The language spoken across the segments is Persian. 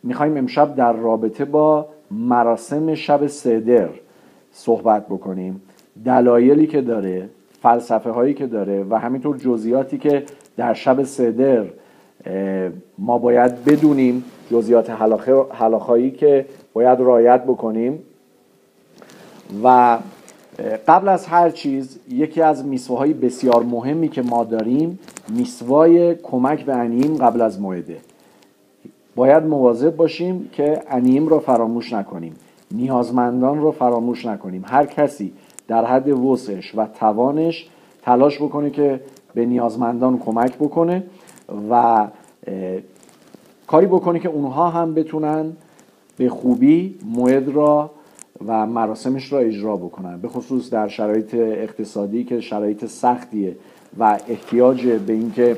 میخوایم امشب در رابطه با مراسم شب سدر صحبت بکنیم، دلایلی که داره، فلسفه هایی که داره و همینطور جزئیاتی که در شب سدر ما باید بدونیم، جزئیات هلاخایی که باید رعایت بکنیم. و قبل از هر چیز یکی از میثواهای بسیار مهمی که ما داریم میثوای کمک به عنیم قبل از موعده. باید مواظب باشیم که عنیم رو فراموش نکنیم، نیازمندان رو فراموش نکنیم. هر کسی در حد وسعش و توانش تلاش بکنه که به نیازمندان کمک بکنه و کاری بکنه که اونها هم بتونن به خوبی موعد را و مراسمش را اجرا بکنن، به خصوص در شرایط اقتصادی که شرایط سختیه و احتیاج به این که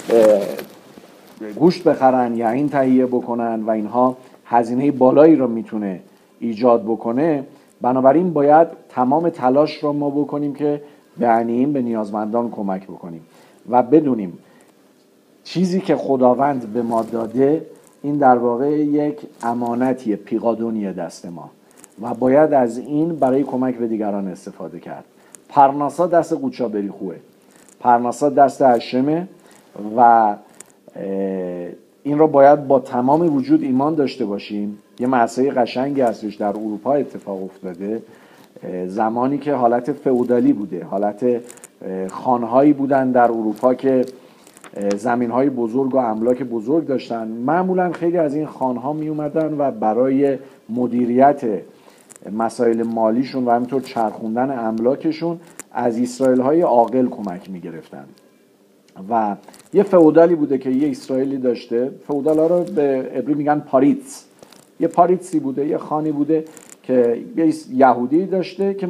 گوشت بخرن یا این تهیه بکنن و اینها هزینه بالایی را میتونه ایجاد بکنه. بنابراین باید تمام تلاش را ما بکنیم که به عنیم، به نیازمندان کمک بکنیم و بدونیم چیزی که خداوند به ما داده این در واقع یک امانتیه، پیغادونیه دست ما و باید از این برای کمک به دیگران استفاده کرد. پرناسا دست قوچابریخوه، پرناسا دست هشمه و این را باید با تمام وجود ایمان داشته باشیم. یه مسئله قشنگی هستش در اروپا اتفاق افتاده، زمانی که حالت فئودالی بوده، حالت خانهایی بودن در اروپا که زمینهای بزرگ و املاک بزرگ داشتن. معمولا خیلی از این خانها می اومدن و برای مدیریت مسائل مالیشون و همینطور چرخوندن املاکشون از اسرائیل های عاقل کمک می گرفتن. و یه فئودالی بوده که یه اسرائیلی داشته، فئودال ها رو به عبری میگن پاریتس، یه پاریتسی بوده، یه خانی بوده که یه یهودی داشته که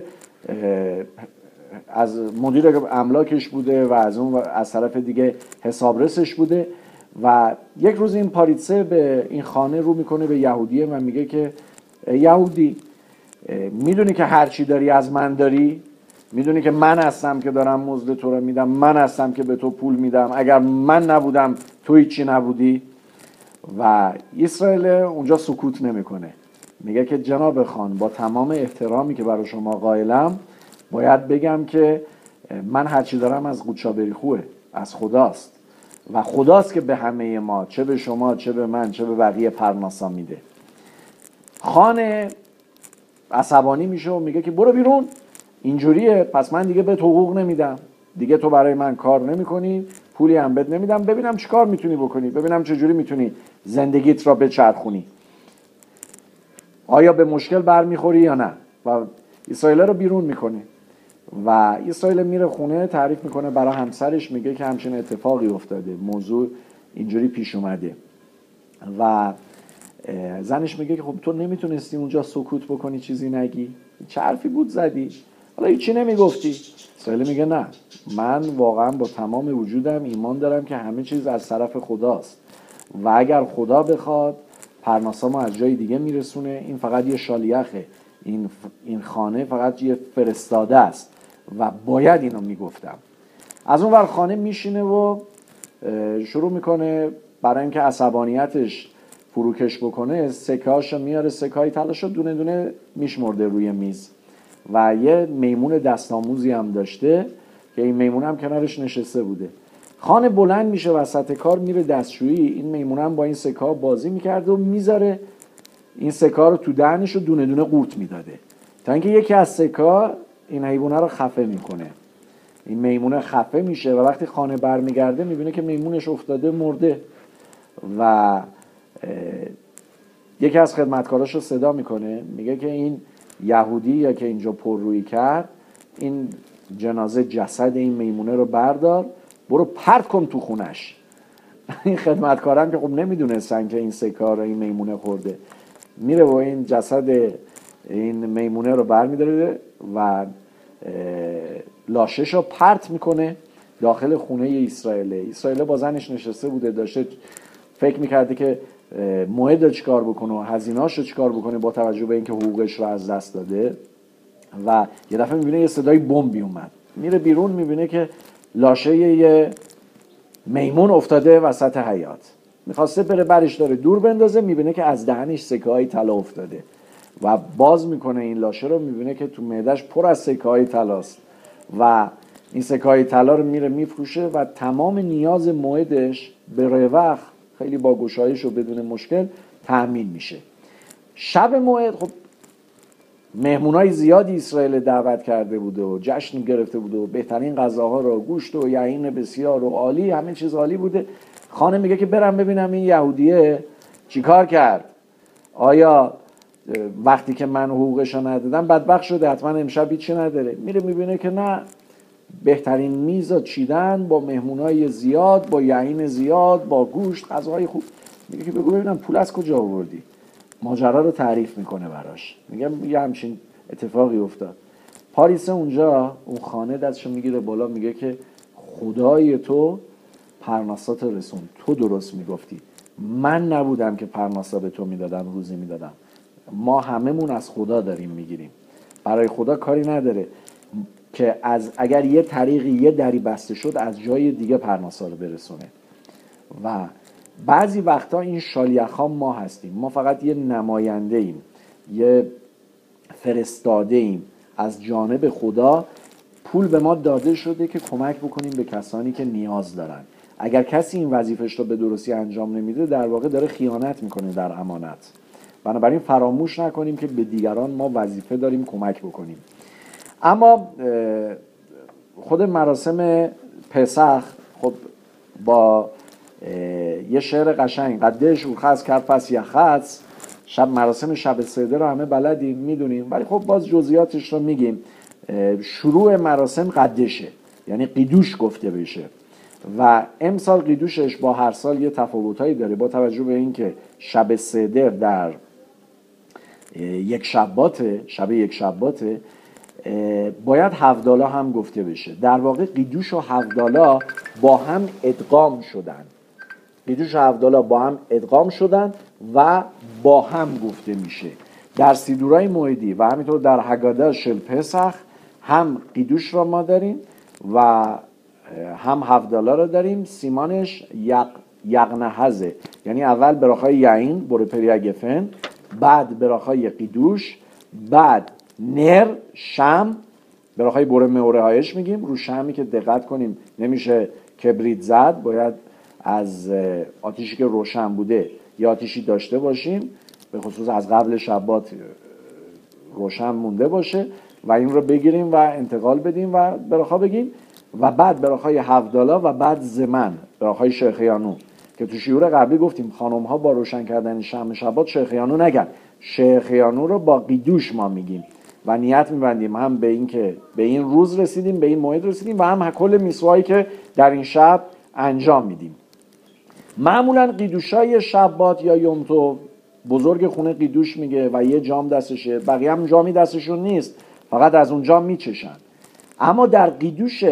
مدیر املاکش بوده و از طرف دیگه حسابرسش بوده. و یک روز این پاریتسه به این خانه رو میکنه به یهودیه و میگه که یهودی، میدونی که هرچی داری از من داری؟ میدونی که من هستم که دارم مزد تو رو میدم، من هستم که به تو پول میدم، اگر من نبودم تو هیچی نبودی؟ و اسرائیل اونجا سکوت نمیکنه، میگه که جناب خان، با تمام احترامی که برای شما قائلم باید بگم که من هرچی دارم از قوچابریخوه، از خداست و خداست که به همه ما، چه به شما چه به من چه به بقیه، پرناسا میده. خان عصبانی میشه و میگه که برو بیرون، اینجوریه پس من دیگه بهت حقوق نمیدم، دیگه تو برای من کار نمیکنی، پولی هم بهت نمیدم، ببینم چی کار میتونی بکنی، ببینم چجوری میتونی زندگیت را بچرخونی، آیا به مشکل برمیخوری یا نه. و اسرائیل رو بیرون میکنه و اسرائیل میره خونه، تعریف میکنه برای همسرش، میگه که همچین اتفاقی افتاده، موضوع اینجوری پیش اومده. و زنش میگه که خب تو نمیتونستی اونجا سکوت بکنی، چیزی نگی؟ چه حرفی بود زدی؟ حالا هیچی نمیگفتی؟ اسرائیل میگه نه، من واقعا با تمام وجودم ایمان دارم که همه چیز از طرف خداست و اگر خدا بخواد پرناسا ما از جای دیگه میرسونه، این فقط یه شالیخه، این خانه فقط یه فرستاده است و باید اینو میگفتم. از اون ور خانه میشینه و شروع میکنه برای اینکه عصبانیتش فروکش بکنه، سکه‌هاشو میاره، سکه‌های طلاشو دونه دونه میشمرده روی میز و یه میمون دستاموزی هم داشته که این میمون هم کنارش نشسته بوده. خانه بلند میشه وسط کار، میره دستشویی، این میمون هم با این سکه‌ها بازی میکرده و میذاره این سکه‌ها رو تو دهنش و دونه دونه قورت میداده تا اینکه یکی از سکه‌ها این حیوانه رو خفه میکنه. این میمونه خفه میشه و وقتی خانه برمیگرده میبینه که میمونش افتاده مرده و یکی از خدمتکاراش رو صدا میکنه، میگه که این یهودی یا که اینجا پررویی کرد، این جنازه جسد این میمونه رو بردار برو پرت کن تو خونش. این خدمتکارم که خب نمیدونستن که این سکار این میمونه خورده، میره و این جسد این میمونه رو برمیداره و لاشش رو پرت میکنه داخل خونه اسرائیل با زنش نشسته بوده، داشته فکر میکرده که موعد چی کار بکنه و هزینه‌اش رو چی کار بکنه با توجه به اینکه حقوقش رو از دست داده و یه دفعه میبینه یه صدای بمبی اومد، میره بیرون میبینه که لاشه یه میمون افتاده وسط حیاط میخواسته بره برش داره دور بندازه، میبینه که از دهنش سکه های طلا افتاده و باز میکنه این لاشه رو، میبینه که تو معدهش پر از سکه های طلاست و این سکه های طلا رو میره میفروشه و تمام نیاز موعدش به روخ خیلی با گشایش و بدون مشکل تأمین میشه. شب موعد خب مهمونای زیادی اسرائیل دعوت کرده بوده و جشن گرفته بوده و بهترین غذاها رو، گوشت و یعین بسیار و عالی، همه چیز عالی بوده. خانه میگه که برم ببینم این یهودیه چیکار کرد، آیا وقتی که من حقوقش رو ندادم بدبخت شده، حتما امشب هیچی نداره. میره میبینه که نه، بهترین میز چیدن با مهمونای زیاد، با یعین زیاد، با گوشت، غذاهای خوب. میگه که بگو ببینم پول از کجا آوردی. ماجرا رو تعریف میکنه براش، میگه یه همچین اتفاقی افتاد. پاریسه اونجا اون خانه دستشو میگیره بالا، میگه که خدای تو پرناسات رسون، تو درست میگفتی، من نبودم که پرناسا به تو میدادم، روزی میدادم، ما هممون از خدا داریم میگیریم، برای خدا کاری نداره که از اگر یه طریقی یه دری بسته شد از جای دیگه پرناسا رو برسونه. و بعضی وقتا این شالیخا ما هستیم، ما فقط یه نماینده ایم، یه فرستاده ایم از جانب خدا. پول به ما داده شده که کمک بکنیم به کسانی که نیاز دارن. اگر کسی این وظیفش رو به درستی انجام نمیده، در واقع داره خیانت میکنه در امانت. بنابراین فراموش نکنیم که به دیگران ما وظیفه داریم کمک بکنیم. اما خود مراسم پسخ خب با یه شعر قشنگ، قدش اورخز کرد پس یخص، شب مراسم شب سده رو همه بلدیم میدونیم، ولی خب باز جزئیاتش رو میگیم. شروع مراسم قدشه، یعنی قیدوش گفته بشه و امسال قیدوشش با هر سال یه تفاوتایی داره با توجه به اینکه شب سده در یک شباته، شب یک شباته، باید هفدالا هم گفته بشه. در واقع قیدوش و هفدالا با هم ادغام شدن، قیدوش و هفدالا با هم ادغام شدن و با هم گفته میشه در سیدورای موعدی و همینطور در هگاده شل پسخ. هم قیدوش را ما داریم و هم هفدالا را داریم. سیمانش یقنهزه، یعنی اول براخای یعین بره پریگفن، بعد براخای قیدوش، بعد نر شم براخای بره موره هایش میگیم. رو شمی که دقت کنیم نمیشه کبریت زد، باید از آتیشی که روشن بوده یا آتیشی داشته باشیم، به خصوص از قبل شبات روشن مونده باشه و این رو بگیریم و انتقال بدیم و براخا بگیم. و بعد براخای هفدالا و بعد زمن براخای شیخیانو که تو شیور قبلی گفتیم خانم ها با روشن کردن شم شبات شیخیانو نگن، شیخیانو رو با قیدوش ما میگیم و نیت میبندیم هم به این که به این روز رسیدیم، به این موعد رسیدیم و هم کل میسوایی که در این شب انجام میدیم. معمولا قیدوشای شبات یا یوم تو بزرگ خونه قیدوش میگه و یه جام دستشه، بقیه هم جامی دستشون نیست، فقط از اون جام میچشن. اما در قیدوش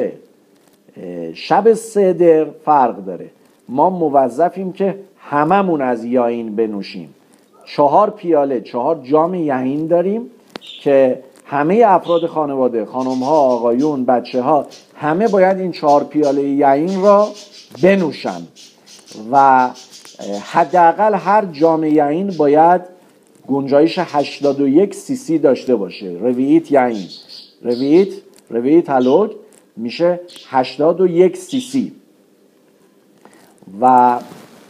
شب سدر فرق داره، ما موظفیم که هممون از یاین بنوشیم. 4 پیاله 4 جام یاین داریم که همه افراد خانواده، خانم ها، آقایون، بچه ها، همه باید این 4 پیاله یاین را بنوشن و حداقل هر جام یاین باید گنجایش 81 سی سی داشته باشه. رویت یاین، رویت هلوگ میشه 81 سی سی و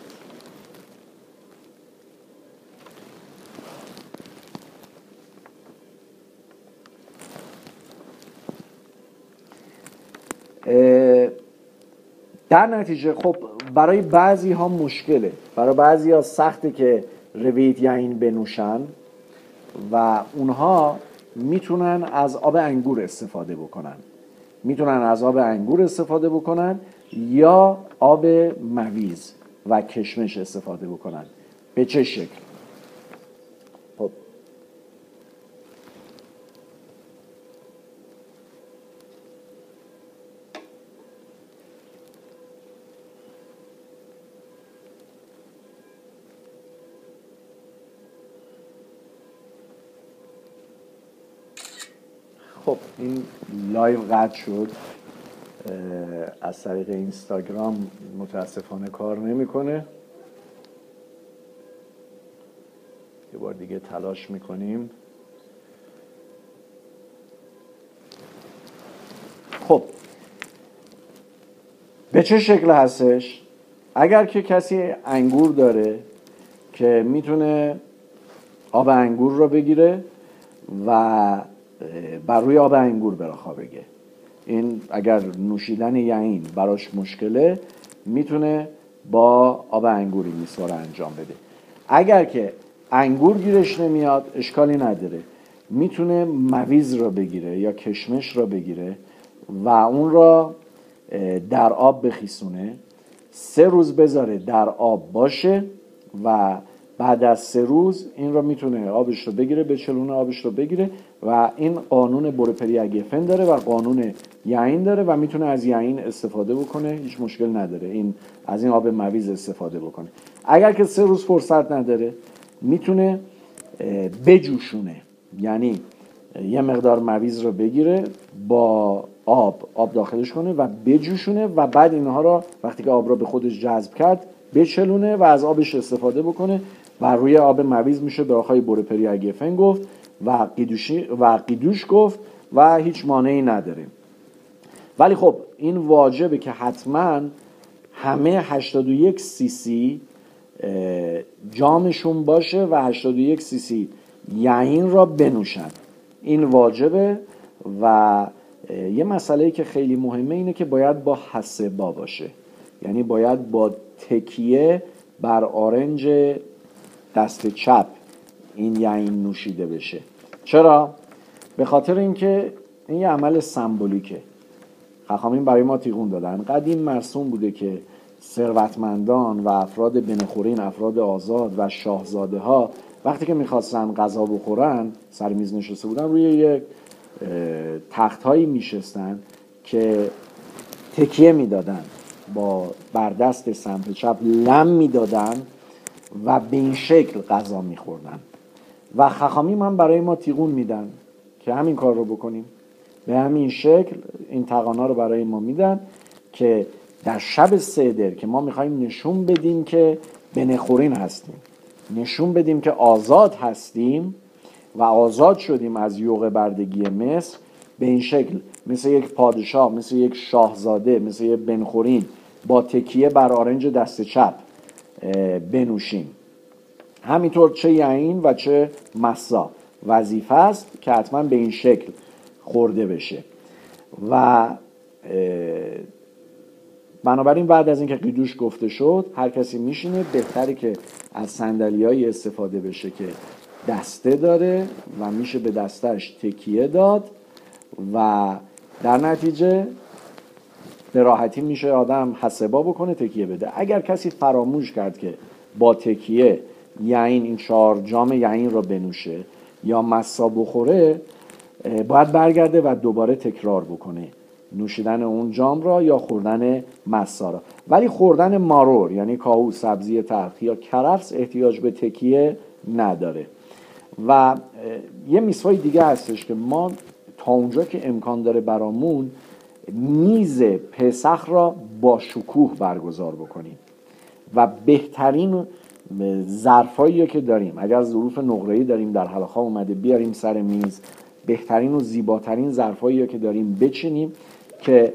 در نتیجه خب برای بعضی ها مشکله، برای بعضی ها سخته که رویت یاین بنوشن و اونها میتونن از آب انگور استفاده بکنن، یا آب مویز و کشمش استفاده بکنن. به چه شکل؟ خب این لایو قطع شد، از طریق اینستاگرام متاسفانه کار نمیکنه. یه بار دیگه تلاش میکنیم. خب به چه شکل هستش؟ اگر که کسی انگور داره که میتونه آب انگور رو بگیره و بر روی آب انگور براخا بگه، این اگر نوشیدن یعین براش مشکله میتونه با آب انگور این مسوا رو انجام بده. اگر که انگور گیرش نمیاد اشکالی نداره، میتونه مویز رو بگیره یا کشمش رو بگیره و اون را در آب بخیسونه، 3 روز بذاره در آب باشه و بعد از 3 روز این رو میتونه آبش رو بگیره، بچلونه آبش رو بگیره و این قانون بوروپریاگفن داره و قانون یعین داره و میتونه از یعین استفاده بکنه، هیچ مشکل نداره این از این آب مویز استفاده بکنه. اگر که 3 روز فرصت نداره میتونه بجوشونه، یعنی یه مقدار مویز رو بگیره با آب داخلش کنه و بجوشونه و بعد اینها رو وقتی که آب رو به خودش جذب کرد بچلونه و از آبش استفاده بکنه و روی آب مویز میشه براخای بوروپریاگفن گفت و قیدوش گفت و هیچ مانعی نداره. ولی خب این واجبه که حتما همه 81 سی سی جامشون باشه و 81 سی سی یعین را بنوشن، این واجبه. و یه مسئله که خیلی مهمه اینه که باید با حسبا باشه، یعنی باید با تکیه بر آرنج دست چپ این یعین نوشیده بشه. چرا؟ به خاطر اینکه این یه عمل سمبولیکه، خاخامین برای ما تیغون دادن. قدیم مرسوم بوده که ثروتمندان و افراد بنخورین، افراد آزاد و شاهزاده ها وقتی که میخواستن غذا بخورن سر میز نشسته بودن، روی یک تخت هایی میشستن که تکیه میدادن، با بر دست سمت چپ لم میدادن و به این شکل غذا میخوردن و خاخامین هم برای ما تیغون میدن که همین کار رو بکنیم. به همین شکل این تقانا رو برای ما میدن که در شب سدر که ما میخوایم نشون بدیم که بنخورین هستیم، نشون بدیم که آزاد هستیم و آزاد شدیم از یوغ بردگی مصر، به این شکل مثل یک پادشاه، مثل یک شاهزاده، مثل یک بنخورین با تکیه بر آرنج دست چپ بنوشیم. همینطور چه یعین و چه مسا وظیفه است که حتما به این شکل خورده بشه. و بنابراین بعد از اینکه قیدوش گفته شد هر کسی میشینه، بهتره که از صندلیایی استفاده بشه که دسته داره و میشه به دستش تکیه داد و در نتیجه به راحتی میشه آدم حسبا بکنه تکیه بده. اگر کسی فراموش کرد که با تکیه یعین این 4 جام یعین را بنوشه یا مسا بخوره، باید برگرده و دوباره تکرار بکنه نوشیدن اون جام را یا خوردن مسا را. ولی خوردن مارور یعنی کاهو، سبزی تلخ یا کرفس احتیاج به تکیه نداره. و یه میسوای دیگه هستش که ما تا اونجا که امکان داره برامون میز پسخ را با شکوه برگزار بکنیم و بهترین ظرفایی که داریم، اگر ظروف نقره‌ای داریم در حلقه اومده بیاریم سر میز، بهترین و زیباترین ظرفایی که داریم بچینیم که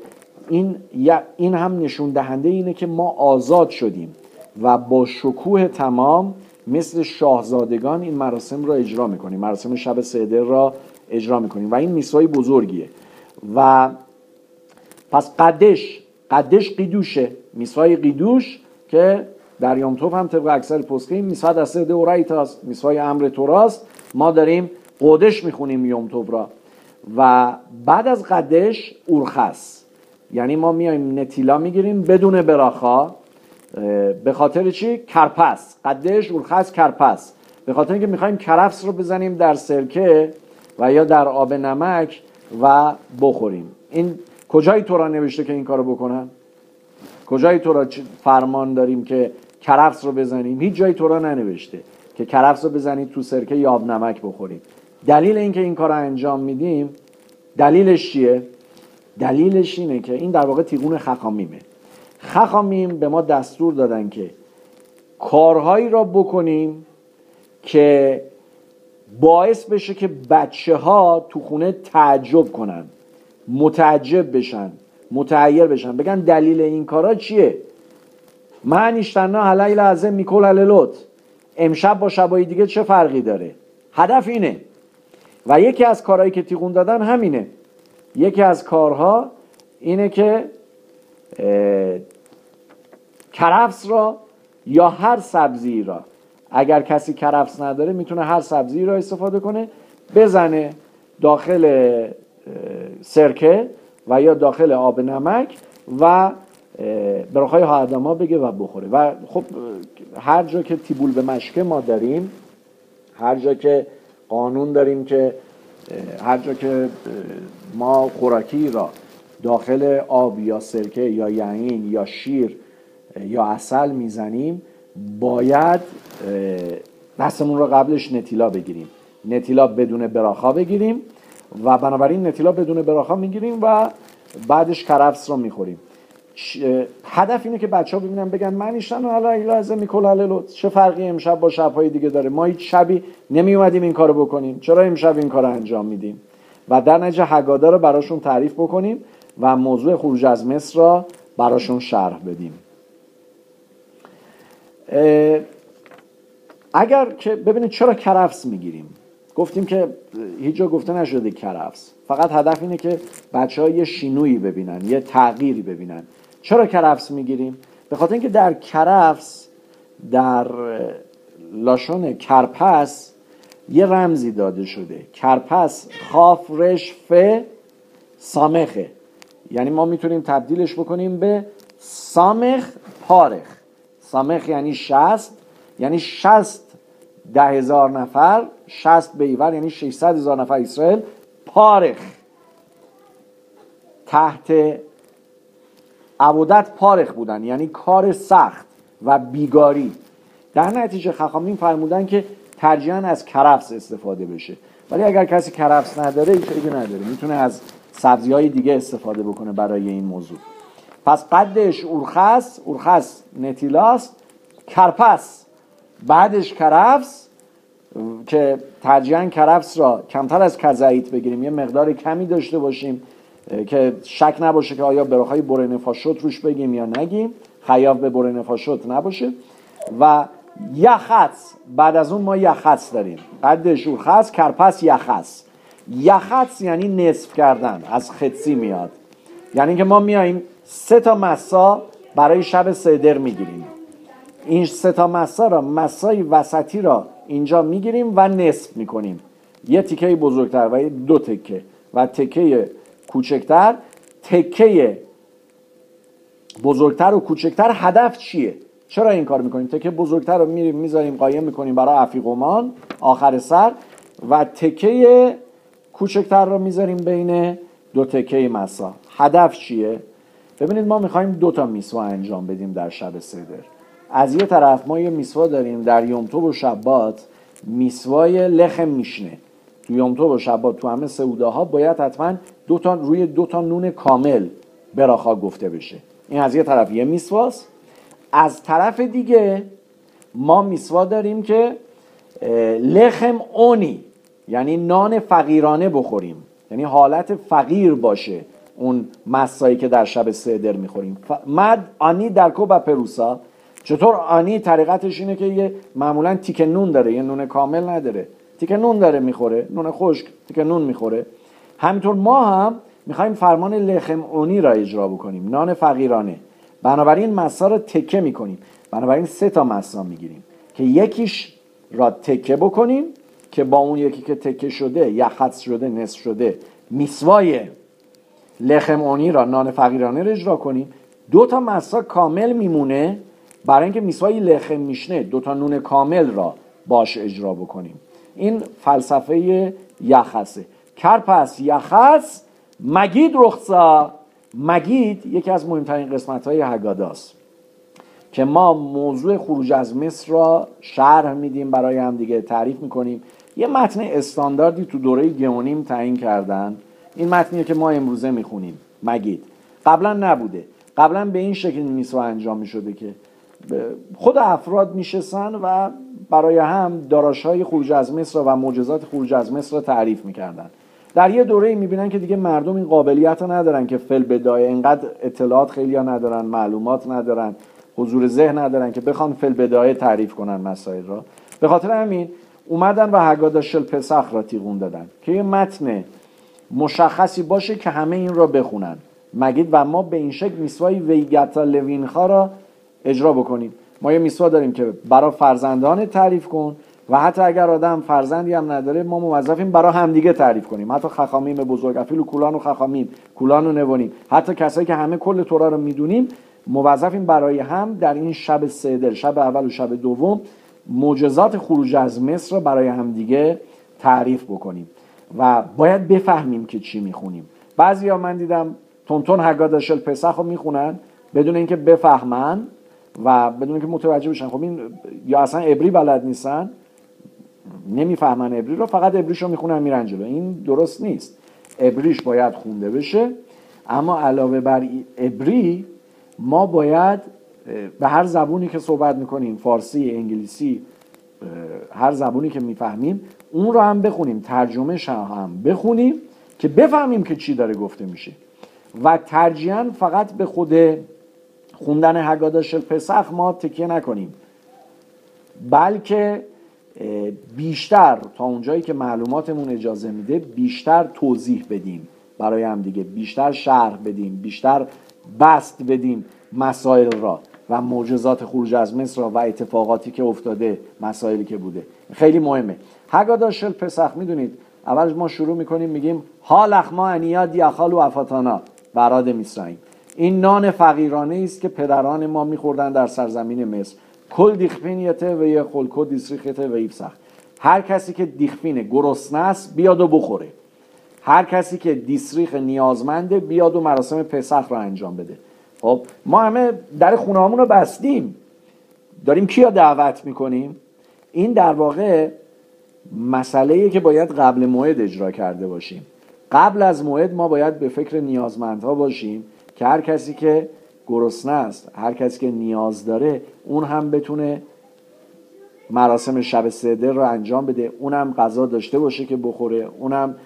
این هم نشون دهنده اینه که ما آزاد شدیم و با شکوه تمام مثل شاهزادگان این مراسم را اجرا میکنیم، مراسم شب سدر را اجرا میکنیم و این میسوای بزرگیه. و پس قدش قیدوشه، میسوای قیدوش که در یوم توف هم طبق اکثر پسکه میسوا دسته دورایتاست، میسوای امر توراست، ما داریم قدش میخونیم یوم توف را. و بعد از قدش اورخس، یعنی ما میایم نتیلا میگیریم بدون براخا. به خاطر چی؟ کرپس، قدش اورخس کرپس، به خاطر اینکه میخوایم کرفس رو بزنیم در سرکه و یا در آب نمک و بخوریم. این کجای تورا نوشته که این کارو بکنن؟ کجای تورا فرمان داریم که کرفس رو بزنیم؟ هیچ جای تورا ننوشته که کرفس رو بزنید تو سرکه یا آب نمک بخورید. دلیل اینکه این کار رو انجام میدیم دلیلش چیه؟ دلیلش اینه که این در واقع تیغون خاخامیمه. خاخامیم به ما دستور دادن که کارهایی را بکنیم که باعث بشه که بچه ها تو خونه تعجب کنن، متعجب بشن، متحیر بشن، بگن دلیل این کارا چیه؟ من اشتنا هلیل ازه میکل هللوت، امشب با شبای دیگه چه فرقی داره؟ هدف اینه. و یکی از کارهایی که تیغون دادن همینه. یکی از کارها اینه که کرفس را یا هر سبزی را، اگر کسی کرفس نداره میتونه هر سبزی را استفاده کنه، بزنه داخل سرکه و یا داخل آب نمک و براخای آدما بگه و بخوره. و خب هر جا که تیبول به مشکه ما داریم، هر جا که قانون داریم که هر جا که ما خوراکی را داخل آب یا سرکه یا یعین یا شیر یا عسل میزنیم، باید دستمون رو قبلش نتیلا بگیریم، نتیلا بدون براخا بگیریم و بنابراین نتیلا بدون براخا میگیریم و بعدش کرفس رو میخوریم. هدف اینه که بچه ها ببینن بگن من ایشتن علی لازم میکل هللوت، چه فرقی امشب با شبهای دیگه داره؟ ما هیچ شبی نمی اومدیم این کارو بکنیم، چرا امشب این کارو انجام میدیم؟ و در نتیجه هگادا رو براشون تعریف بکنیم و موضوع خروج از مصر را براشون شرح بدیم. اگر که ببینید چرا کرفس میگیریم، گفتیم که هیچ جا گفته نشده کرفس، فقط هدف اینه که بچه‌ها یه شینویی ببینن، یه تغییری ببینن. چرا کرفس میگیریم؟ به خاطر اینکه در کرفس، در لاشون کرپس یه رمزی داده شده. کرپس خاف رش ف سامخه، یعنی ما میتونیم تبدیلش بکنیم به سامخ پارخ. سامخ یعنی 60، یعنی 10,000 نفر، 60 بیور یعنی 600,000 نفر اسرائیل پارخ، تحت عبودت پارخ بودن، یعنی کار سخت و بیگاری. در نتیجه خخامین فرمودن که ترجیحاً از کرفس استفاده بشه، ولی اگر کسی کرفس نداره هیچ ایده نداره، میتونه از سبزی‌های دیگه استفاده بکنه برای این موضوع. پس قدش اورخس نتیلاست، کرپس بعدش کرفس، که ترجیحاً کرفس را کمتر از کزعیت بگیریم، یه مقدار کمی داشته باشیم که شک نباشه که آیا براخای بره نفاشوت روش بگیم یا نگیم، خیاف به بره نفاشوت نباشه. و یخص، بعد از اون ما یخص داریم، قدش اورخس کرپس یخص. یخص یعنی نصف کردن، از خطسی میاد، یعنی که ما میاییم 3 مسا برای شب سدر میگیریم. این 3 مسا را، مسای وسطی را اینجا میگیریم و نصف میکنیم، یه تیکه بزرگتر و 2 تکه و تکه کوچکتر. تکه بزرگتر و کوچکتر هدف چیه؟ چرا این کار میکنیم؟ تکه بزرگتر رو میریم میذاریم قایم میکنیم برای افیقومان آخر سر و تکه کوچکتر رو میذاریم بین 2 تکه مسا. هدف چیه؟ ببینید ما میخوایم 2 میسوا انجام بدیم در شب سدر. از یه طرف ما یه میسوا داریم در یوم تو و شبات، میسوای لخم میشنه. تو یوم تو و شبات تو همه سعوداها باید حتما روی 2 نون کامل براخا گفته بشه. این از یه طرف یه میسواست. از طرف دیگه ما میسوا داریم که لخم اونی، یعنی نان فقیرانه بخوریم، یعنی حالت فقیر باشه اون مسایی که در شب سدر میخوریم. مد آنی در کوبا پروسا. چطور آنی؟ طریقتش اینه که یه معمولا تیکه نون داره، یه نون کامل نداره، تیکه نون داره میخوره، نون خشک تیکه نون میخوره. همینطور ما هم میخوایم فرمان لخم اونی را اجرا بکنیم، نان فقیرانه. بنابراین مسا را تکه میکنیم، بنابراین 3 مسا میگیریم که یکیش را تکه بکنیم که با اون یکی که تکه شده یا خط شده نصف شده میسوای لخم اونی را، نان فقیرانه را اجرا کنیم. 2 مسا کامل میمونه برای اینکه میسوای لخم میشنه 2 نون کامل را باش اجرا بکنیم. این فلسفه یخصه. کرپس یخص مگید رخصا. مگید یکی از مهمترین قسمت‌های هگاداست که ما موضوع خروج از مصر را شرح میدیم، برای هم دیگه تعریف میکنیم. یه متن استانداردی تو دوره گئونیم تعیین کردن، این متنیه که ما امروزه میخونیم. مگید قبلا نبوده، قبلا به این شکل میسوا انجام میشده که خود افراد میشستن و برای هم داراش‌های خروج از مصر و معجزات خروج از مصر رو تعریف میکردن. در یه دوره میبینن که دیگه مردم این قابلیت رو ندارن که فل بدایه، اینقدر اطلاعات خیلی ها ندارن، معلومات ندارن، حضور ذهن ندارن که بخوان فل بدایه تعریف کنن مسائل را. به خاطر همین اومدن و هگاداش پسخ را تیغون دادن که یه متن مشخصی باشه که همه این را بخونن. مگید و ما به این شکل میسوای ویگتا لوینخا را اجرا بکنیم. ما یه میسوا داریم که برای فرزندان تعریف کن و حتی اگر آدم فرزندی هم نداره ما موظفیم برای همدیگه تعریف کنیم. حتی خخامیم بزرگ افیل و کولان و خخامیم، کولان و نوونیم، حتی کسایی که همه کل تورا رو میدونیم موظفیم برای هم در این شب سدر، شب اول و شب دوم، معجزات خروج از مصر رو برای همدیگه تعریف بکنیم و باید بفهمیم که چی میخونیم. بعضیا من دیدم تونتون هگاداش پسخ رو میخونن بدون اینکه بفهمن و بدون اینکه متوجه بشن. خب این یا اصلا عبری بلد نیستن، نمیفهمن عبری رو، فقط عبریشو میخونن میرن جلو. این درست نیست. عبریش باید خونده بشه، اما علاوه بر عبری ما باید به هر زبونی که صحبت میکنیم، فارسی، انگلیسی، هر زبونی که میفهمیم اون رو هم بخونیم، ترجمه‌ش هم بخونیم که بفهمیم که چی داره گفته میشه. و ترجیحاً فقط به خود خوندن هگاداش پسخ ما تکیه نکنیم، بلکه بیشتر تا اونجایی که معلوماتمون اجازه میده بیشتر توضیح بدیم برای هم دیگه، بیشتر شرح بدیم، بیشتر بسط بدیم مسائل را و معجزات خروج از مصر را و اتفاقاتی که افتاده، مسائلی که بوده. خیلی مهمه. هگاداش پسخ میدونید اولش ما شروع میکنیم میگیم هالخ ما انیا دیاخال و افاتانا براد میسرائیم. این نان فقیرانه است که پدران ما میخوردن در سرزمین مصر. کل دیخفینیته و یه خلکو دیسریخته و ایفسخ. هر کسی که دیخفینه، گرسنه است، بیاد و بخوره. هر کسی که دیسریخ نیازمنده بیاد و مراسم پسخ رو انجام بده. خب ما همه در خونه هامون رو بستیم، داریم کیا دعوت میکنیم؟ این در واقع مسئله‌ایه که باید قبل موعد اجرا کرده باشیم. قبل از موعد ما باید به فکر نیازمندها باشیم که هر کسی که گرسنه است، هر کسی که نیاز داره، اون هم بتونه مراسم شب سدر رو انجام بده، اونم غذا داشته باشه که بخوره، اونم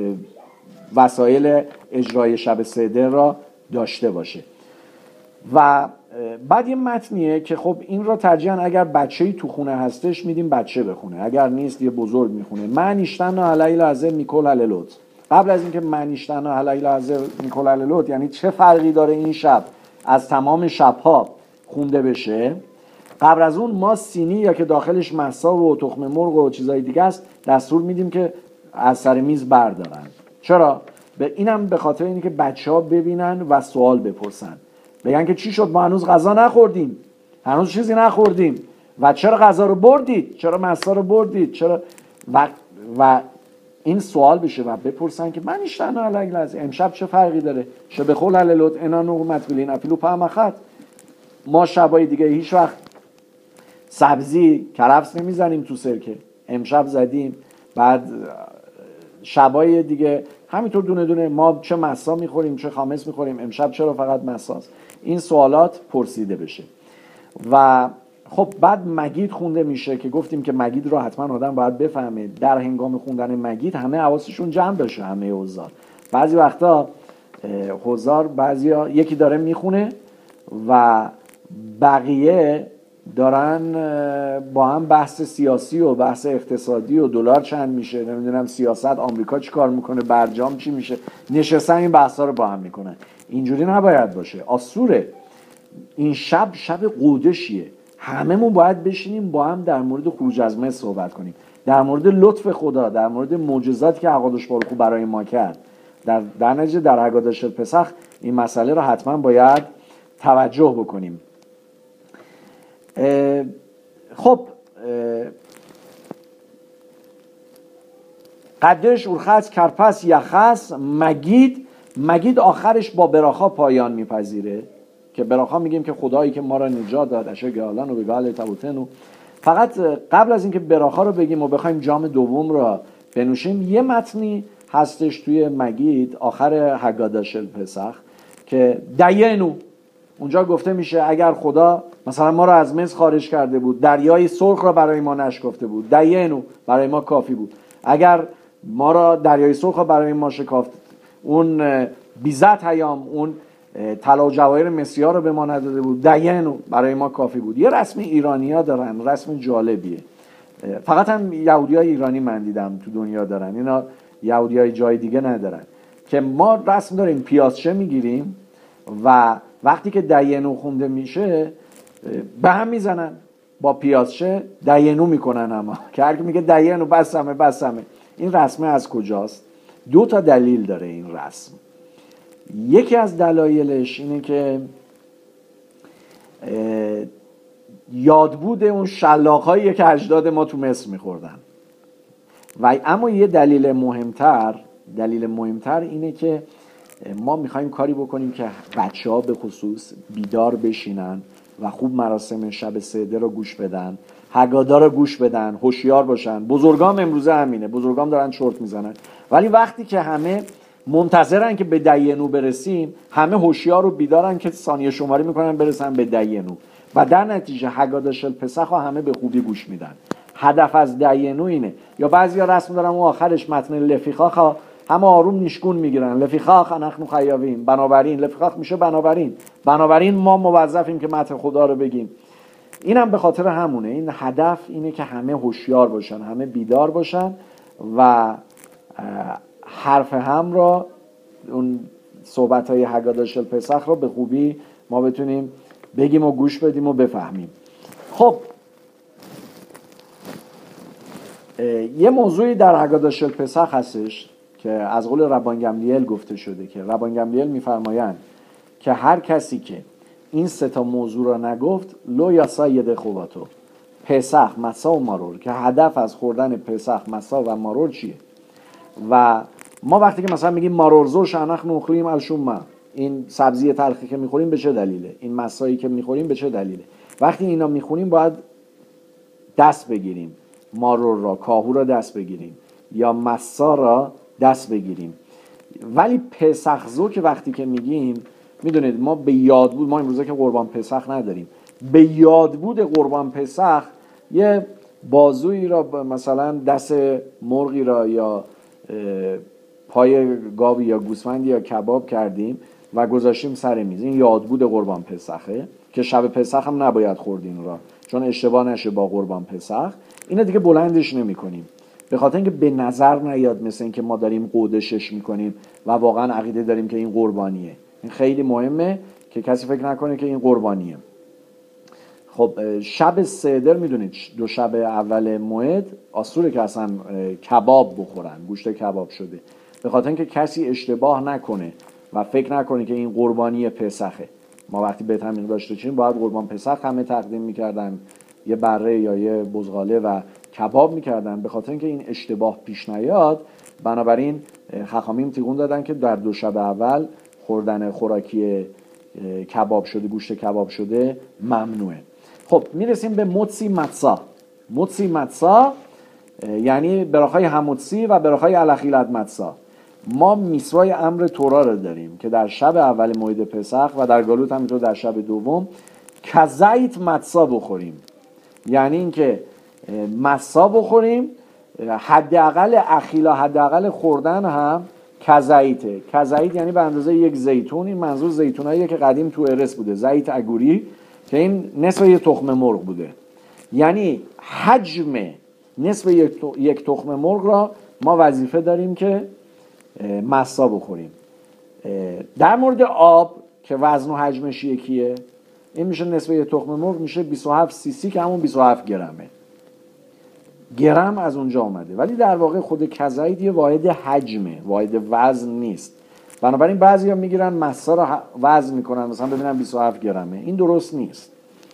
وسایل اجرای شب سدر را داشته باشه. و بعد یه متنیه که خب این را ترجیحاً اگر بچه‌ای تو خونه هستش میدیم بچه بخونه، اگر نیست یه بزرگ میخونه. من اشتنا علیل عزه میکل هللوت. قبل از اینکه من اشتنا علیل عزه میکل هللوت یعنی چه فرقی داره این شب از تمام شبها خونده بشه، قبل از اون ما سینی یا که داخلش مسا و تخم مرغ و چیزای دیگه است دستور میدیم که از سر میز بردارن. چرا؟ به اینم به خاطر اینه که بچه‌ها ببینن و سوال بپرسن، بگن که چی شد ما هنوز غذا نخوردیم، هنوز چیزی نخوردیم و چرا غذا رو بردید، چرا مسا رو بردید، چرا و این سوال بشه و بپرسن که من اشتنا علیل عزه امشب چه فرقی داره؟ شب خول هللوت انا نقمت بلین افیلو پهمخت. ما شبای دیگه هیچ وقت سبزی کرفس نمیزنیم تو سرکه، امشب زدیم. بعد شبای دیگه همینطور دونه دونه ما چه مسا میخوریم چه خامس میخوریم، امشب چرا فقط مساست؟ این سوالات پرسیده بشه. و خب بعد مگید خونده میشه که گفتیم که مگید رو حتما آدم باید بفهمه. در هنگام خوندن مگید همه حواسشون جمع بشه، همه حضار. بعضی وقتا حضار بعضیا یکی داره میخونه و بقیه دارن با هم بحث سیاسی و بحث اقتصادی و دلار چند میشه، نمیدونم سیاست آمریکا چی کار میکنه، برجام چی میشه، نشستن این بحثا رو با هم میکنن. اینجوری نباید باشه، آسوره. این شب قودشیه، هممون باید بشینیم با هم در مورد خروج از مصر صحبت کنیم، در مورد لطف خدا، در مورد معجزاتی که هگاداش باروخ برای ما کرد. در نتیجه در هگاداش پسخ این مسئله رو حتما باید توجه بکنیم. خب قدرش اورخز کرپس یخس مگید آخرش با براخا پایان میپذیره که براخا میگیم که خدایی که ما را نجات داد اشا گالان و بگال تبوتنو. فقط قبل از اینکه براخا رو بگیم و بخوایم جام دوم را بنوشیم یه متنی هستش توی مگید آخر هگاداش پسخ که دینو اونجا گفته میشه اگر خدا مثلا ما رو از مصر خارج کرده بود، دریای سرخ را برای ما نشکافته بود، دینو برای ما کافی بود. اگر ما را دریای سرخ را برای ما شکافت، اون بیزت ایام، اون طلا و جواهر مصری رو به ما نداده بود، دینو برای ما کافی بود. یه رسم ایرانی‌ها دارن، رسم جالبیه. فقط هم یهودیای ایرانی من دیدم تو دنیا دارن، اینا یهودیای جای دیگه ندارن. که ما رسم داریم پیازچه میگیریم و وقتی که دینو خونده میشه به هم میزنن با پیازچه، دینو میکنن. اما که هر کی میگه دینو بسمه بسمه. این رسمه از کجاست؟ 2 تا دلیل داره این رسم. یکی از دلایلش اینه که یادبود اون شلاق‌هایی که اجداد ما تو مصر میخوردن. و اما یه دلیل مهمتر اینه که ما میخوایم کاری بکنیم که بچه‌ها به خصوص بیدار بشینن و خوب مراسم شب سده رو گوش بدن، هگادا رو گوش بدن، هوشیار باشن. بزرگام امروزه همینه، بزرگام دارن چرت میزنن، ولی وقتی که همه منتظرن که به دینو برسیم، همه هوشیار و بیدارن که ثانیه شماری میکنن برسن به دینو و در نتیجه هگادا شل پسخ ها همه به خوبی گوش میدن. هدف از دینو اینه. یا بعضیا رسم دارن و آخرش متن لفیخاخ همه آروم نیشگون میگیرن، لفیخاخ نحن خیاویم، بنابراین لفیخاخ میشه بنابراین ما موظفیم که متن خدا رو بگیم. اینم به خاطر همونه. این هدف اینه که همه هوشیار باشن، همه بیدار باشن و حرف هم را، اون صحبت‌های هگادا شل پسخ را به خوبی ما بتونیم بگیم و گوش بدیم و بفهمیم. خب یه موضوعی در هگادا شل پسخ هستش که از قول ربان گملیل گفته شده که ربان گملیل میفرمایند که هر کسی که این 3 تا موضوع را نگفت لو یا ساید خواتو، پسخ، مسا و مارور، که هدف از خوردن پسخ، مسا و مارور چیه. و ما وقتی که مثلا میگیم مارورزو شنخ نخلیم الشومه، این سبزی تلخی که میخوریم به چه دلیله، این مسایی که میخوریم به چه دلیله. وقتی اینا میخوریم باید دست بگیریم، مارور را، کاهو را دست بگیریم یا مسا را دست بگیریم. ولی پسخزو که وقتی که میگیم، میدونید ما به یاد بود، ما امروزه که قربان پسخ نداریم، به یاد بود قربان پسخ یه بازویی را مثلا دست مرغی را یا پای گاوی یا گوسفندی یا کباب کردیم و گذاشتیم سر میز. این یاد بود قربان پسخه که شب پسخ هم نباید خوردین را، چون اشتباه نشه با قربان پسخ. اینو دیگه بلندش نمی کنیم به خاطر اینکه به نظر نیاد مثل اینکه ما داریم قودشش میکنیم و واقعا عقیده داریم که این قربانیه. این خیلی مهمه که کسی فکر نکنه که این قربانیه. خب شب سدر میدونید 2 شب اول موعد آسوره که اصلا کباب بخورن، گوشت کباب شده، به خاطر اینکه کسی اشتباه نکنه و فکر نکنه که این قربانی پسخه. ما وقتی بیت همین داشته چیم باید قربان پسخ همه تقدیم میکردن، یه بره یا یه بزغاله و کباب میکردن، به خاطر اینکه این اشتباه پیش نیاد. بنابراین خاخامیم تیغون دادن که در 2 شب اول خوردن خوراکی کباب شده، گوشت کباب شده ممنوعه. خب میرسیم به موتسی متسا. موتسی متسا یعنی براخای هموتسی و براخای الاخیلت متسا. ما میسوای امر تورا رو داریم که در شب اول موعد پسخ و در گالوت هم در شب دوم کزایت متسا بخوریم. یعنی اینکه مسا بخوریم، حداقل اخیلا، حداقل خوردن هم کزایته. کزایت یعنی به اندازه 1 زیتون. این منظور زیتوناییه که قدیم تو ارس بوده، زیت اگوری، که این نصف 1 تخم مرغ بوده. یعنی حجم نصف 1 تخم مرغ را ما وظیفه داریم که مسا بخوریم. در مورد آب که وزن و حجمش یکیه، این میشه نصف 1 تخم مرغ میشه 27 سی سی که همون 27 گرمه. گرم از اونجا آمده، ولی در واقع خود کزایت یه واحد حجمه، واحد وزن نیست. بنابراین بعضیا میگیرن مسا رو وزن میکنن، مثلا ببینن 27 گرمه. این درست نیست.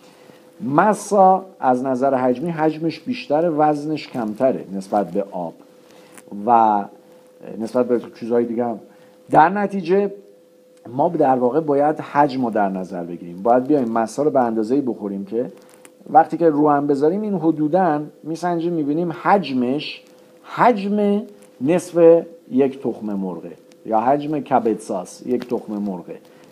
مسا از نظر حجمی حجمش بیشتره، وزنش کمتره نسبت به آب و نسبت به چیزهای دیگه هم. در نتیجه ما در واقع باید حجم رو در نظر بگیریم. باید بیایم مسا رو به اندازه‌ای بخوریم که وقتی که رو هم بذاریم این حدوداً میسنجیم میبینیم حجمش حجم نصف 1 تخم مرغه یا حجم کبدساس 1 تخم مرغه.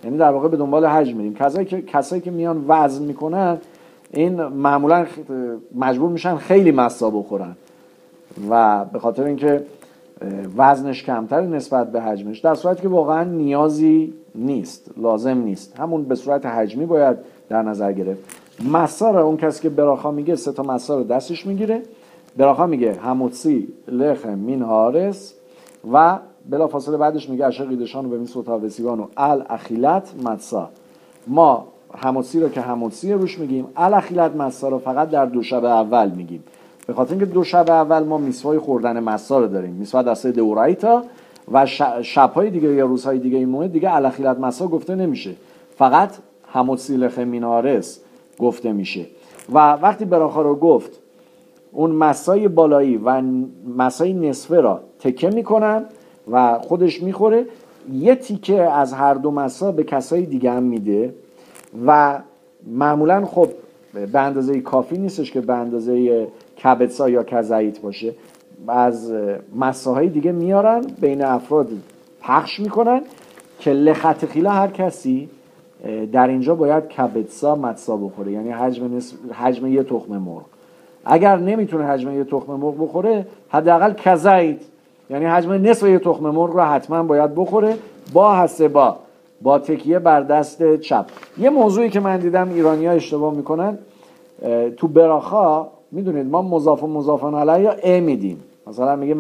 یعنی در واقع به دنبال حجم میریم. کسایی که میان وزن میکنن این معمولا مجبور میشن خیلی مسا بخورن و به خاطر اینکه وزنش کمتر نسبت به حجمش، در صورتی که واقعا نیازی نیست، لازم نیست، همون به صورت حجمی باید در نظر گرفت. مسا را اون کسی که براخا میگه 3 تا مسا رو دستش میگیره، براخا میگه هموتسی لخم مین هارس و بلافاصله بعدش میگه اشر قیدشان و ببین سوتا و سیوان و الاخیلت متسا. ما هموتسی رو که هموتسی روش میگیم، الاخیلت متسا رو فقط در 2 شب اول میگیم، به خاطر اینکه 2 شب اول ما میسوای خوردن مسا رو داریم، میسوا دسته دورایتا، و شب‌های دیگه یا روزهای دیگه این موقع دیگه الاخیلت مسا گفته نمیشه، فقط هموتسی لخم مین هارس گفته میشه. و وقتی براخا رو گفت اون مسای بالایی و مسای نصفه را تکه میکنن و خودش میخوره، یه تیکه از هر 2 مسا به کسای دیگه هم میده و معمولا خب به اندازه کافی نیستش که به اندازه کبدسا یا کزایت باشه، از مساهای دیگه میارن بین افراد پخش میکنن که لخت خیلا هر کسی در اینجا باید کبدسا متسا بخوره، یعنی حجم یه تخم مرغ. اگر نمیتونه حجم یه تخم مرغ بخوره، حداقل کزایت یعنی حجم نصف یه تخم مرغ رو حتما باید بخوره با حسبا، با تکیه بر دست چپ. یه موضوعی که من دیدم ایرانی‌ها اشتباه میکنن تو براخا، میدونید ما مضاف و مضاف علیه یا ا میدیم، مثلا میگه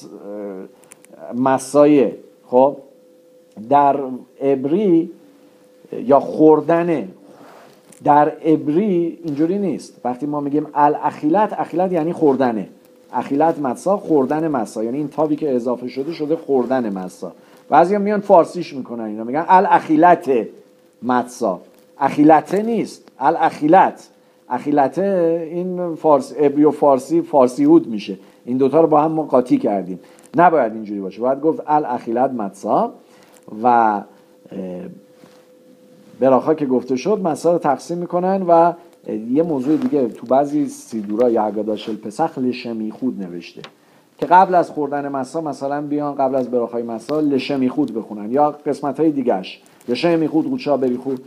مسایه، خب در عبری یا خوردنه، در عبری اینجوری نیست. وقتی ما میگیم الاخیلت، اخیلت یعنی خوردنه، اخیلت متسا، خوردن مسا، یعنی این تابی که اضافه شده خوردن مسا. بعضیا میان فارسیش میکنن اینا، میگن الاخیلت متسا، اخیلته نیست، الاخیلت. اخیلته این فارس عبری و فارسیود میشه، این دوتا رو با هم ما قاطی کردیم. نباید اینجوری باشه، باید گفت الاخیلت متسا. و براخا که گفته شد مسا رو تقسیم میکنن. و یه موضوع دیگه تو بعضی سیدورا یا هگاداش الپسخ لشمی خود نوشته که قبل از خوردن مسا مثلا بیان قبل از براخای مسا لشمی خود بخونن، یا قسمت های دیگهش لشمی خود قوچا بری خود.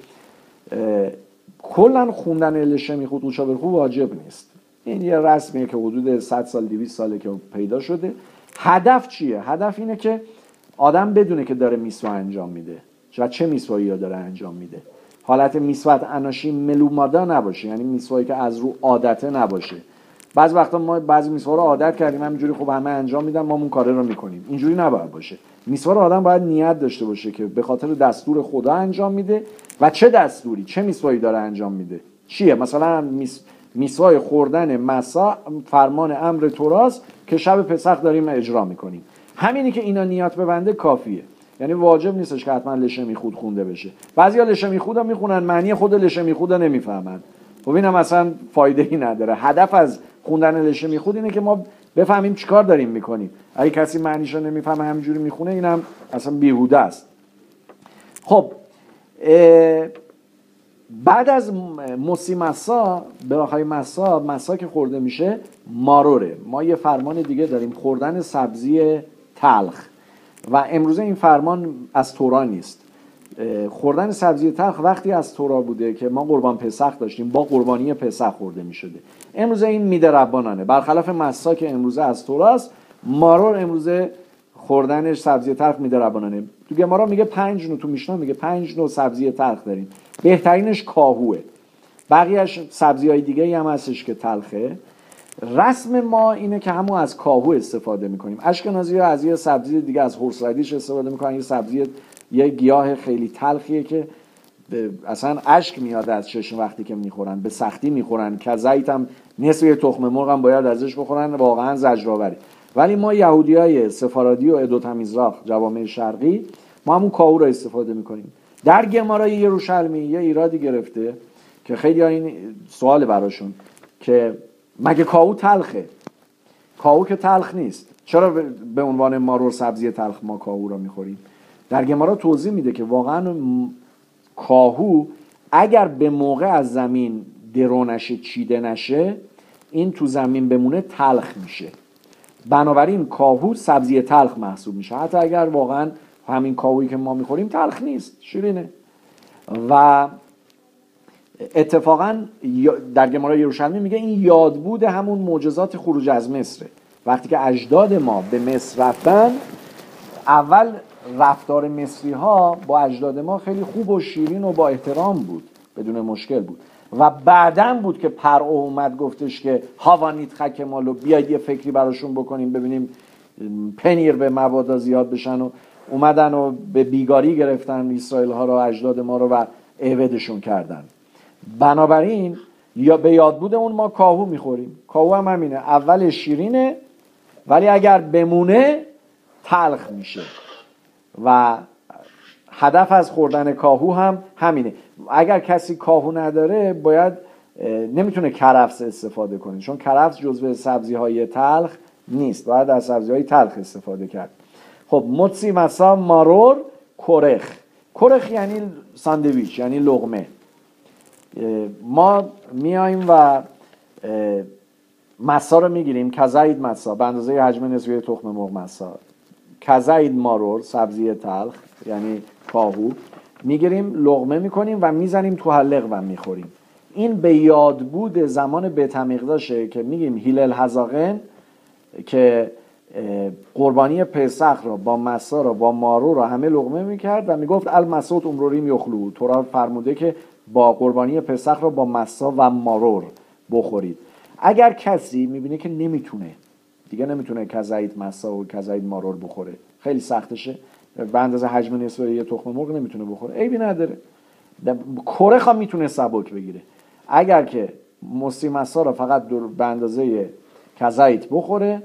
کلا خوندن لشمی خود قوچا بری خود واجب نیست، این یه رسمیه که حدود 100 سال 200 ساله که پیدا شده. هدف چیه؟ هدف اینه که آدم بدونه که داره میسوا انجام میده و چه میسوایی ها داره انجام میده. حالت میسوات اناشی ملومادا نباشه، یعنی میسوایی که از رو عادته نباشه. بعضی وقتا ما بعضی میسوا رو عادت کردیم همینجوری خب همه انجام میدن ما اون کار رو میکنیم، اینجوری نباید باشه. میسوا رو آدم باید نیت داشته باشه که به خاطر دستور خدا انجام میده و چه دستوری، چه میسوایی داره انجام میده، چیه. مثلا میسوای خوردن مسا فرمان امر توراست که شب پسخ داریم اجرا میکنیم، همینی که اینا نیت ببنده کافیه، یعنی واجب نیستش که حتما لشمی خود خونده بشه. بعضیا لشمی خود رو میخونن معنی خود لشمی خود رو نمیفهمن، خب اینم اصلا فایده ای نداره. هدف از خوندن لشمی خود اینه که ما بفهمیم چیکار داریم میکنیم. اگه کسی معنیش رو نمیفهمه همینجوری میخونه اینم اصلا بیهوده است. خب بعد از موسی مسا، براخای مسا که خورده میشه ماروره. ما یه فرمان دیگه داریم، خوردن سبزی تلخ، و امروزه این فرمان از تورا نیست. خوردن سبزی تلخ وقتی از تورا بوده که ما قربان پسخ داشتیم، با قربانی پسخ خورده میشده. امروزه این میده ربانانه، برخلاف مسا که امروزه از توراست. مارور امروزه خوردنش سبزی تلخ میده ربانانه. تو گمارا میگه 5 نوع، تو میشنا میگه 5 نوع سبزی تلخ داریم، بهترینش کاهوه، بقیهش سبزی‌های دیگه هم هستش که تلخه. رسم ما اینه که همون از کاهو استفاده میکنیم. اشکنازی‌ها از یه سبزی دیگه، از هورس ردیش استفاده میکنن. یه سبزی، یه گیاه خیلی تلخیه که اصلا اشک میاد از چشم وقتی که میخورن، به سختی میخورن. کزایت هم نصف یه تخم مرغ هم باید ازش بخورن، واقعا زجرآوره. ولی ما یهودیای سفارادی و ادوت میزراق، جوامع شرقی، ما همون کاهو رو استفاده میکنیم. در گمارای یروشلمی یه ایرادی گرفته که خیلی این سوال براشون که مگه کاهو تلخه؟ کاهو که تلخ نیست، چرا به عنوان مارور سبزی تلخ ما کاهو رو میخوریم؟ در گمارا توضیح میده که واقعا کاهو اگر به موقع از زمین درو نشه، چیده نشه، این تو زمین بمونه تلخ میشه. بنابراین کاهو سبزی تلخ محسوب میشه، حتی اگر واقعا همین کاهویی که ما میخوریم تلخ نیست، شیرینه. و اتفاقا در گمارای یروشلمی میگه این یاد بود همون معجزات خروج از مصر. وقتی که اجداد ما به مصر رفتن، اول رفتار مصری ها با اجداد ما خیلی خوب و شیرین و با احترام بود، بدون مشکل بود، و بعداً بود که پرعو اومد گفتش که هاوانیت خک مالو، بیاید یه فکری براشون بکنیم ببینیم پنیر به مبادا زیاد بشن، و اومدن و به بیگاری گرفتن اسرائیل ها رو، اجداد ما رو، و عبدشون کردن. بنابراین یا به یاد بود اون ما کاهو میخوریم. کاهو هم همینه، اول شیرینه ولی اگر بمونه تلخ میشه، و هدف از خوردن کاهو هم همینه. اگر کسی کاهو نداره باید نمیتونه کرفس استفاده کنه، چون کرفس جزو سبزی های تلخ نیست، باید از سبزی های تلخ استفاده کرد. خب موتسی مسا مارور کرخ. کرخ یعنی ساندویچ، یعنی لقمه. ما میایم و مسا رو میگیریم، کزاید مسا به اندازه حجم نصفه تخم مرغ مسا، کزاید مارور سبزی تلخ یعنی کاهو، میگیریم لقمه میکنیم و میزنیم تو حلق و میخوریم. این به یاد بود زمان بتمیقداشه که میگیم هیلل هزاقن که قربانی پسخ را با مسا را با مارو را همه لقمه میکرد و میگفت المسوت امروریم یخلو، تورا فرموده که با قربانی پسخ را با مسا و مارور بخورید. اگر کسی میبینه که نمیتونه دیگه، نمیتونه کزاید مسا و کزاید مارور بخوره، خیلی سختشه، به اندازه حجم نصف یه تخم مرغ نمیتونه بخوره، عیبی نداره، کرخ هم میتونه سبک بگیره. اگر که موسی مسا را فقط به اندازه کزاید بخوره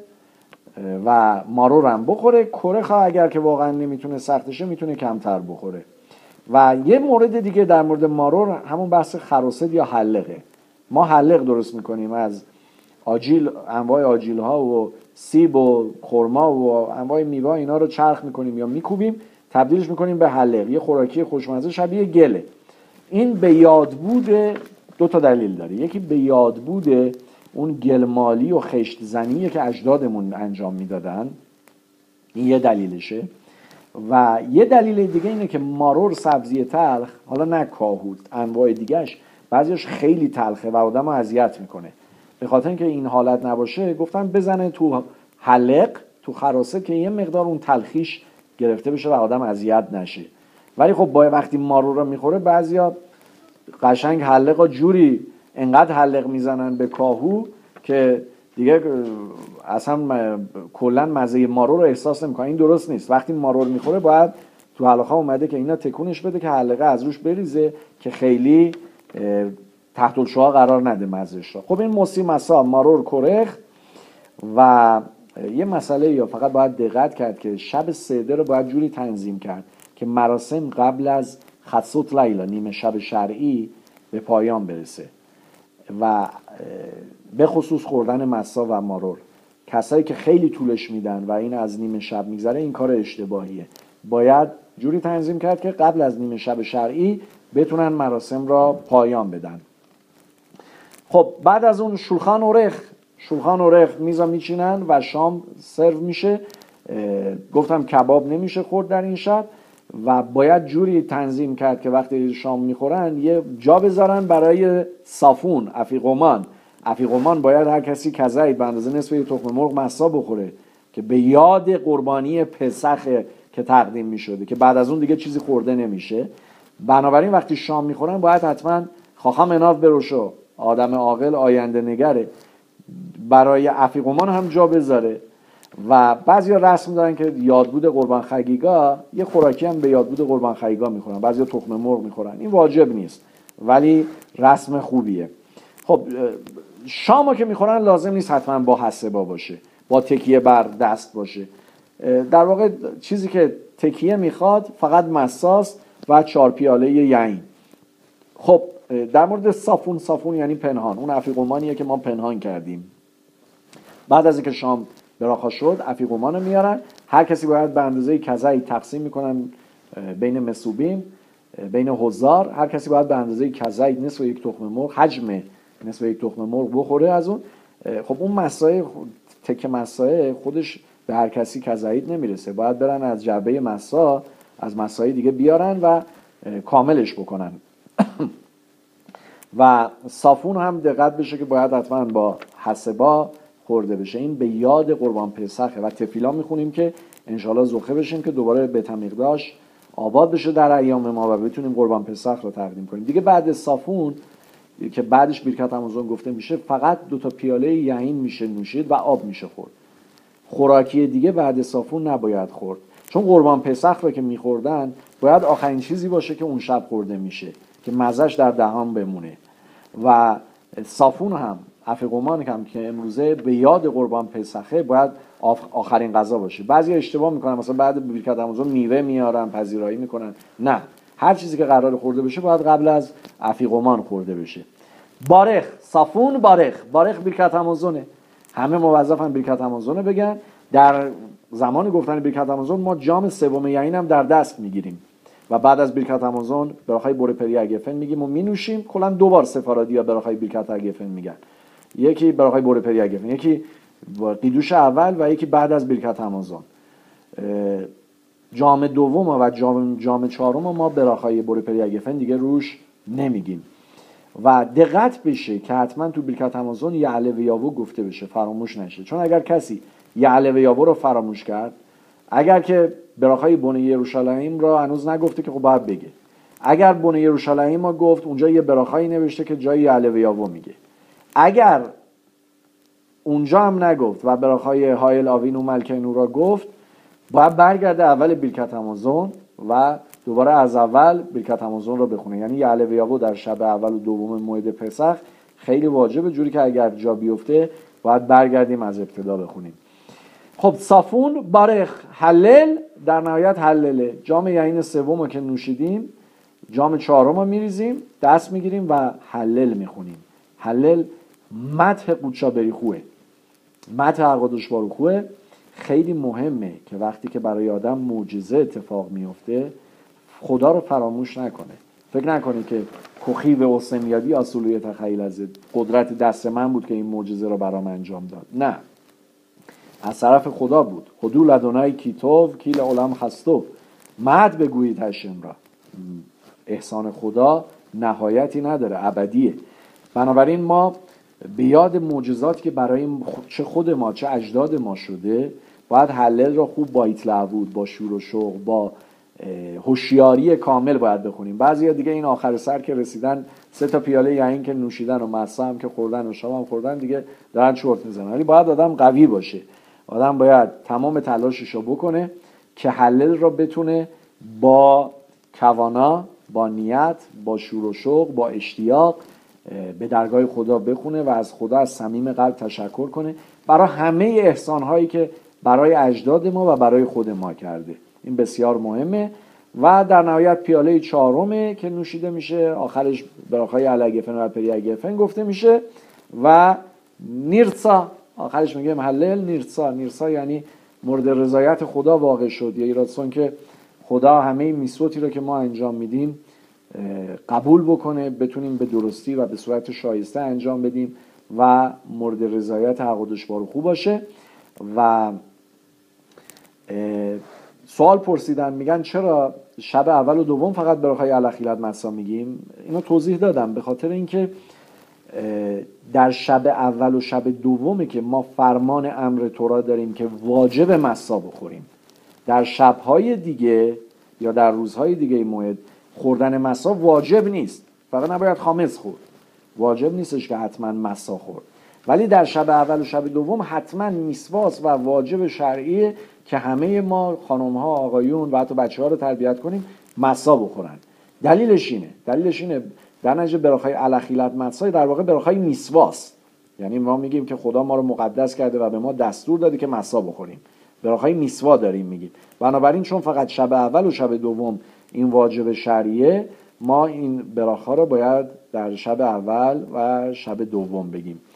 و مارور هم بخوره، کرخ اگر که واقعا نمیتونه سختشه میتونه کمتر بخوره. و یه مورد دیگه در مورد مارور همون بحث خروسد یا حلقه. ما حلق درست میکنیم از آجیل، انواع آجیل ها و سیب و خرما و انواع میوه، اینا رو چرخ میکنیم یا میکوبیم تبدیلش میکنیم به حلق، یه خوراکی خوشمزه شبیه گله. این به یاد بود دو تا دلیل داره. یکی به یاد بود اون گلمالی و خشت زنیه که اجدادمون انجام میدادن، این یه دلیلشه. و یه دلیل دیگه اینه که مارور سبزی تلخ، حالا نه کاهو، انواع دیگهش بعضیش خیلی تلخه و آدمو اذیت میکنه. به خاطر اینکه این حالت نباشه گفتن بزنه تو حلق، تو خراسه، که یه مقدار اون تلخیش گرفته بشه و آدم اذیت نشه. ولی خب وقتی مارور رو میخوره بعضیا قشنگ حلقا جوری انقدر حلق میزنن به کاهو که دیگه اصلا کلا مزه مارور رو احساس نمیکنه. این درست نیست. وقتی مارور میخوره باید تو حلقه اومده که اینا تکونش بده که حلقه از روش بریزه که خیلی تحت الشعاع قرار نده مزهش رو. خب این موسی مسا مارور کرخ. و یه مسئله یا فقط باید دقت کرد که شب سده رو باید جوری تنظیم کرد که مراسم قبل از خصوت لیلا، نیمه شب شرعی، به پایان برسه. و به خصوص خوردن مسا و مارور، کسایی که خیلی طولش میدن و این از نیمه شب میگذره، این کار اشتباهیه. باید جوری تنظیم کرد که قبل از نیمه شب شرعی بتونن مراسم را پایان بدن. خب بعد از اون شولخان اورخ میزا میچینن و شام سرو میشه. گفتم کباب نمیشه خورد در این شب و باید جوری تنظیم کرد که وقتی شام میخورن یه جا بذارن برای صافون، افیقومان باید هر کسی کزاید به اندازه نصف یه تخم مرغ مسا بخوره که به یاد قربانی پسخ که تقدیم میشده، که بعد از اون دیگه چیزی خورده نمیشه. بنابراین وقتی شام میخورن باید حتما خواهم اناف بروشو، آدم عاقل آینده نگره، برای افیقومان هم جا بذاره. و بعضیا رسم دارن که یادبود قربان خگیگا یه خوراکی هم به یادبود قربان خگیگا میخورن، بعضیا تخم مرغ میخورن. این واجب نیست ولی رسم خوبیه. خب شامو که میخورن لازم نیست حتما با حسبا باشه، با تکیه بر دست باشه. در واقع چیزی که تکیه میخواد فقط مساس و 4 پیاله یین. خب در مورد صافون یعنی پنهان، اون افیقومانیه که ما پنهان کردیم. بعد از اینکه شام براخا شد افیقومان رو میارن، هر کسی باید به اندازه کزاید تقسیم میکنن بین مسوبین، بین حضار، هر کسی باید به اندازه کزاید نصف یک تخم مرغ، حجم نصف یک تخم مرغ بخوره از اون. خب اون مسای تکه مسای خودش به هر کسی کزاید نمیرسه، باید برن از جعبه مسا از مسای دیگه بیارن و کاملش بکنن. و صافون هم دقت بشه که باید حتما با حسبا خورده بشه. این به یاد قربان پسخه و تفیلا میخونیم که انشالله زخه بشیم که دوباره به تمیقداش آباد بشه در ایام ما و بتونیم قربان پسخ رو تقدیم کنیم. دیگه بعد صافون که بعدش برکت همازون گفته میشه، فقط 2 پیاله یعین میشه نوشید و آب میشه خورد. خوراکی دیگه بعد صافون نباید خورد، چون قربان پسخ رو که میخوردن باید آخرین چیزی باشه که اون شب خورده میشه که مزهش در دهان بمونه. و صافون هم افیقومان هم که امروزه به یاد قربان پسخه باید آخرین غذا باشه. بعضی اشتباه میکنن، مثلا بعد برکت همازون میوه میارن پذیرایی میکنن. نه، هر چیزی که قرار خورده بشه باید قبل از افیقومان خورده بشه. بارخ، صافون بارخ برکت همازونه. همه موظفن برکت همازونه بگن. در زمان گفتن برکت همازون ما جام سوم یعین هم در دست میگیریم و بعد از برکت همازون براخای بوره پری اگفن میگیم و مینوشیم. کلا 2 بار سفارادی ها براخای برکت اگفن میگن، یکی براخای بوره پری اگفن، یکی قیدوش اول و یکی بعد از برکت همازون. جام دوم و جام چهارم ما براخای بوره پری اگفن دیگه روش نمیگیم. و دقت بشه که حتما تو برکت همازون یعله و یاوو گفته بشه، فراموش نشه. چون اگر کسی یعله و یاوو رو فراموش کرد، اگر که براخای بنه یروشالیم را هنوز نگفته که خب باید بگه. اگر بنه یروشالیم ما گفت، اونجا یه براخایی نوشته که جای یعله و یاوو میگه. اگر اونجا هم نگفت و براخای هایل آوین و ملکینو را گفت، باید برگرده اول برکت همازون و دوباره از اول برکت همازون را بخونه. یعنی یعله و یاوو در شب اول و دوم موعد پسخ خیلی واجبه، جوری که اگر جا بیفته باید برگردیم از ابتدا بخونیم. خب صافون بارخ حلل، در نهایت حلله. جام یعین سوم که نوشیدیم، جام چهارم رو میریزیم، دست میگیریم و حلل میخونیم. حلل مدح قودشا بریخوه، مدح اقادش باروخوه. خیلی مهمه که وقتی که برای آدم معجزه اتفاق میفته خدا رو فراموش نکنه. فکر نکنه که کخی و حسنیادی اصولی تخیل از قدرت دست من بود که این معجزه رو برام انجام داد. نه، از طرف خدا بود. خدو لدونای کیتوو کیل علم خستو، مد بگویید هشم را. احسان خدا نهایتی نداره، ابدیه. بنابراین ما به یاد معجزاتی که برای چه خود ما چه اجداد ما شده باید حلل را خوب با ایتلعبود، با شور و شوق، با هوشیاری کامل باید بخونیم. بعضیا دیگه این آخر سر که رسیدن 3 پیاله یعین که نوشیدن و مصا هم که خوردن و شام هم خوردن دیگه دارن چرت میزنن. ولی باید آدم قوی باشه، آدم باید تمام تلاشش رو بکنه که حلل را بتونه با کوانا، با نیت، با شور و شوق، با اشتیاق به درگاه خدا بخونه و از خدا از صمیم قلب تشکر کنه برای همه احسانهایی که برای اجداد ما و برای خود ما کرده. این بسیار مهمه. و در نهایت پیاله چهارمه که نوشیده میشه، آخرش براخای الاگفن و پری اگفن گفته میشه و نیرسا، آخرش میگه محلل نیرسا. نیرسا یعنی مورد رضایت خدا واقع شد، یا ایرادسون که خدا همه میسوتی رو که ما انجام میدیم قبول بکنه، بتونیم به درستی و به صورت شایسته انجام بدیم و مورد رضایت حقودش بارو خوب باشه. و سوال پرسیدن، میگن چرا شب اول و دوم فقط براخای الاخیلت مسا میگیم؟ اینو توضیح دادم. به خاطر اینکه در شب اول و شب دومه که ما فرمان امر تورا داریم که واجب مسا بخوریم. در شبهای دیگه یا در روزهای دیگه موعد خوردن مسا واجب نیست، فقط نباید خامس خورد، واجب نیستش که حتما مسا خورد. ولی در شب اول و شب دوم حتما میسواس و واجب شرعیه که همه ما خانم‌ها، آقایون و حتی بچه‌ها رو تربیت کنیم مسا بخورن. دلیلش اینه در نتیجه براخای الاخیلت مسا در واقع براخای میسواس. یعنی ما میگیم که خدا ما رو مقدس کرده و به ما دستور داده که مسا بخوریم، براخای میسوا داریم میگیم. بنابراین چون فقط شب اول و شب دوم این واجب شرعیه، ما این براخا رو باید در شب اول و شب دوم بگیم.